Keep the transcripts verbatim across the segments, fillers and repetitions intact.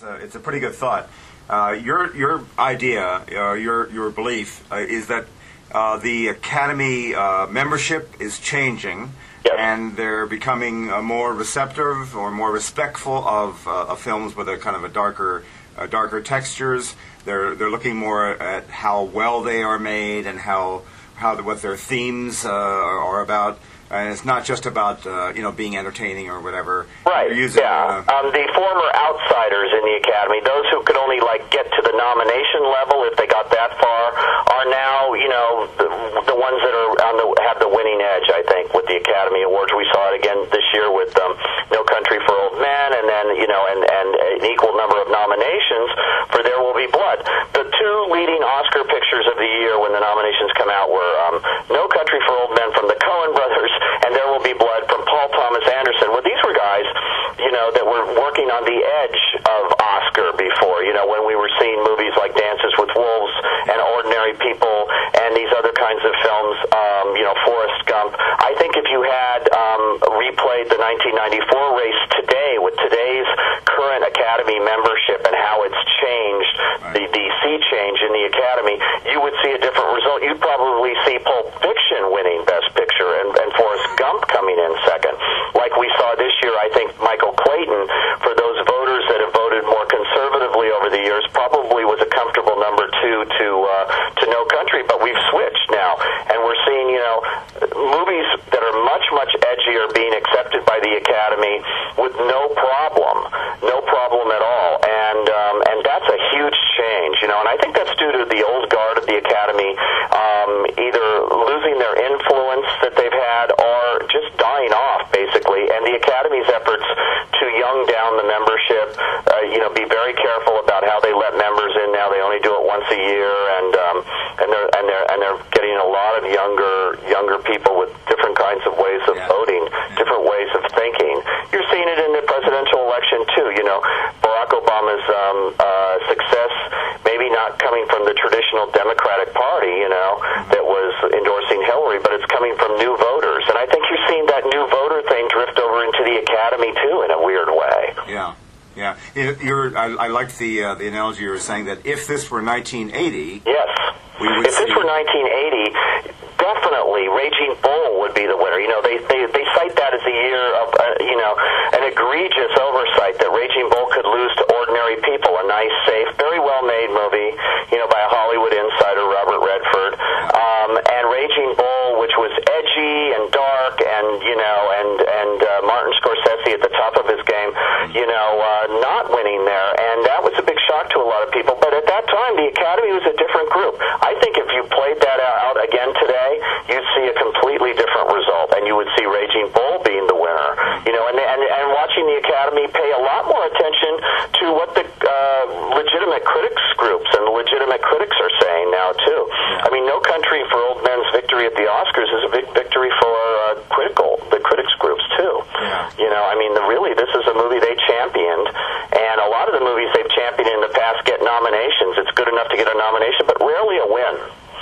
It's a, it's a pretty good thought. Uh, your your idea, uh, your your belief uh, is that uh, the Academy uh, membership is changing, yes. and they're becoming uh, more receptive or more respectful of, uh, of films with a kind of a darker uh, darker textures. They're they're looking more at how well they are made and how how the, what their themes uh, are about. And it's not just about uh, you know being entertaining or whatever. Right. You're using, yeah. Uh, um, the former outsiders in the Academy, those who could only like get to the nomination level if they got that far, are now you know the, the ones that are on the have the winning edge. I think with the Academy Awards, we saw it again this year with um, No Country for Old Men, and then you know and and an equal number of nominations for There Will Be Blood. The two leading Oscar pictures of the year when the nominations come out were um, No Country for Old Men from the Coen Brothers and There Will Be Blood from Paul Thomas Anderson. Well, these were guys, you know, that were working on the edge of Oscar before, you know, when we were seeing movies like Dances with Wolves and Ordinary People and these other kinds of films, um, you know, Forrest Gump. I think if you had um, replayed the nineteen ninety-four race today with today's current Academy membership and how it's changed, the, the sea change in the Academy, you would see a different result. You'd probably see Pulp Fiction winning Best Picture and, and Forrest Gump coming in second. Like we saw this year, I think Michael Clayton, for those voters that have voted more conservatively over the years, probably was a comfortable number two to uh, to No Country, but we've switched now, and we're seeing, you know, movies that are much, much edgier being accepted by the Academy with no problem, no problem at all, and um, and that's a huge change, you know, and I think that's due to the old guard of the Academy um, either losing their influence that they've had or just dying off, basically, and the Academy's efforts to young down the membership, uh, you know, be very careful about how they let members in now. They only do it once a year, and um, and they're and they're and they're getting a lot of younger younger people with different kinds of ways of yeah. voting, yeah. different ways of thinking. You're seeing it in the presidential election too. You know, Barack Obama's um, uh, success, maybe not coming from the traditional Democratic Party, you know, mm-hmm. that was endorsing Hillary, but it's coming from new voters, and I think you're seeing that new voter thing drift over into the Academy too in a weird way. Yeah. Yeah, you're, I, I liked the uh, the analogy you were saying that if this were nineteen eighty, yes, we would if see... this were nineteen eighty, definitely Raging Bull would be the winner. You know, they they, they cite that as a year of uh, you know an egregious oversight that Raging Bull could lose to Ordinary People, a nice, safe, very well made movie, you know, by a Hollywood insider, Robert Redford, um, and Raging Bull, which was edgy and dark, and you know, and and uh, Martin Scorsese at the top of his game, you know. Uh, not winning there, and that was a big shock to a lot of people, but at that time the Academy was a different group. I think if you played that out again today, you'd see a completely different result, and you would see Raging Bull being the winner. You know, and and, and watching the Academy pay a lot more attention to what the uh, legitimate critics groups and the legitimate critics are saying now too. I mean, No Country for Old Men's victory at the Oscars is a big victory for uh, critical the critics groups too. Yeah. You know, I mean, the, really, this is a movie they championed. And a lot of the movies they've championed in the past get nominations. It's good enough to get a nomination, but rarely a win.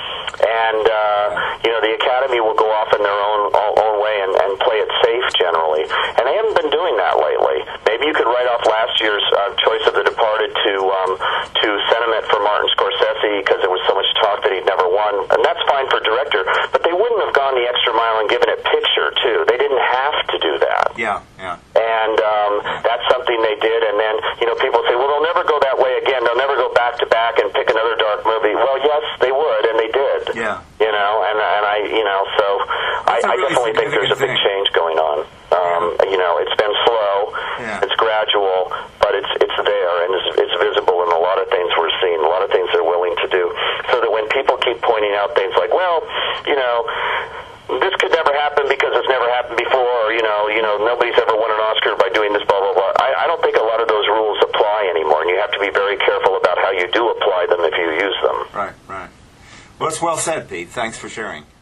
And, uh, you know, the Academy will go off in their own own way and, and play it safe generally. And they haven't been doing that lately. Maybe you could write off last year's uh, choice of The Departed to um, to sentiment for Martin Scorsese because there was so much talk that he'd never won. And that's fine for director, but they wouldn't have gone the extra mile and given it picture, too. They didn't have to do that. Yeah, yeah. And um, that's something they did. And then, you know, people say, well, they'll never go that way again. They'll never go back to back and pick another dark movie. Well, yes, they would, and they did. Yeah. You know, and and I, you know, so I, I really definitely think there's a big thing. change going on. Um, Yeah. You know, it's been slow, Yeah. it's gradual, but it's it's there, and it's, it's visible in a lot of things we're seeing, a lot of things they're willing to do. So that when people keep pointing out things like, well, you know, this could never happen because it's never happened before, or, you know, you know, nobody's ever won an Oscar by doing this, blah, blah, blah. I, I don't think a lot of those rules apply anymore, and you have to be very careful about how you do apply them if you use them. Right, right. Well, it's well said, Pete. Thanks for sharing.